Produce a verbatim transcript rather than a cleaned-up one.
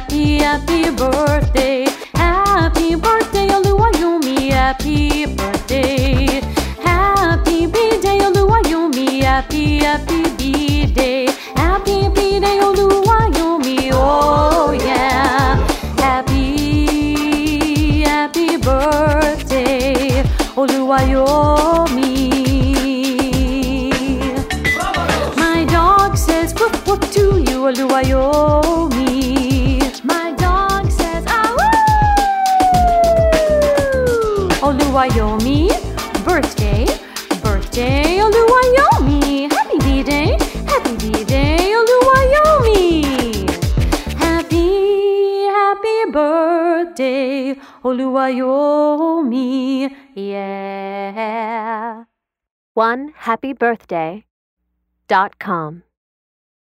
happy, happy birthday. Happy birthday, Oluwayomi, happy birthday. Happy B-day, Oluwayomi, happy, happy B-day. Happy B-day, Oluwayomi, oh yeah. Happy, happy birthday, Oluwayomi. My dog says whoop whoop to you, Oluwayomi. My dog says ah woo. Oluwayomi, birthday, birthday, Oluwayomi. Happy B-day, happy B-day, Oluwayomi. Happy, happy birthday, Oluwayomi. Yeah. one happy birthday dot com